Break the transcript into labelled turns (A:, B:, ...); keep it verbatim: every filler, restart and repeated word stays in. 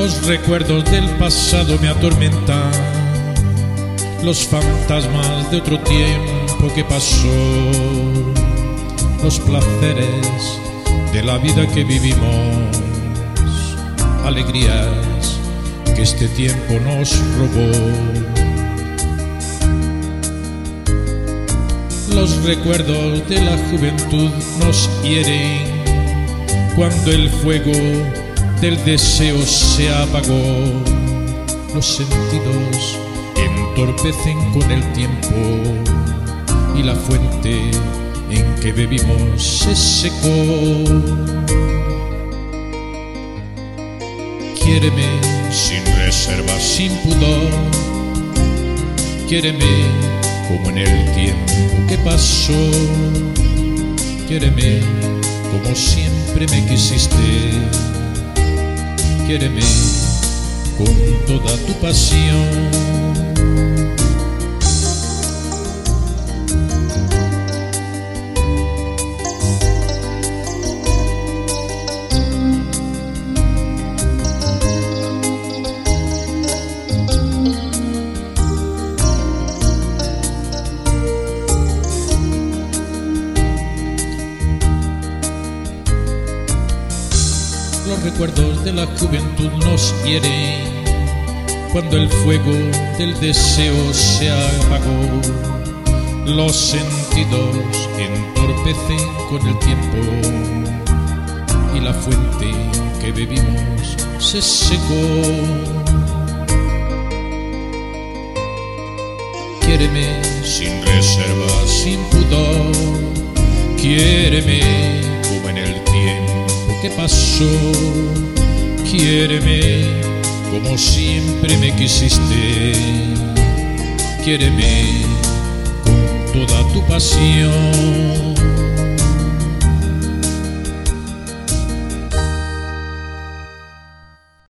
A: Los recuerdos del pasado me atormentan, los fantasmas de otro tiempo que pasó, los placeres de la vida que vivimos, alegrías que este tiempo nos robó. Los recuerdos de la juventud nos hieren cuando el fuego del deseo se apagó. Los sentidos entorpecen con el tiempo y la fuente en que bebimos se secó. Quiéreme sin reservas, sin pudor. Quiéreme como en el tiempo que pasó. Quiéreme como siempre me quisiste. Quiéreme con toda tu pasión. Los recuerdos de la juventud nos hieren cuando el fuego del deseo se apagó. Los sentidos entorpecen con el tiempo y la fuente que bebimos se secó. Quiéreme sin reservas, sin pudor. Quiéreme como en el tiempo que pasó. Quiéreme como siempre me quisiste. Quiéreme con toda tu pasión.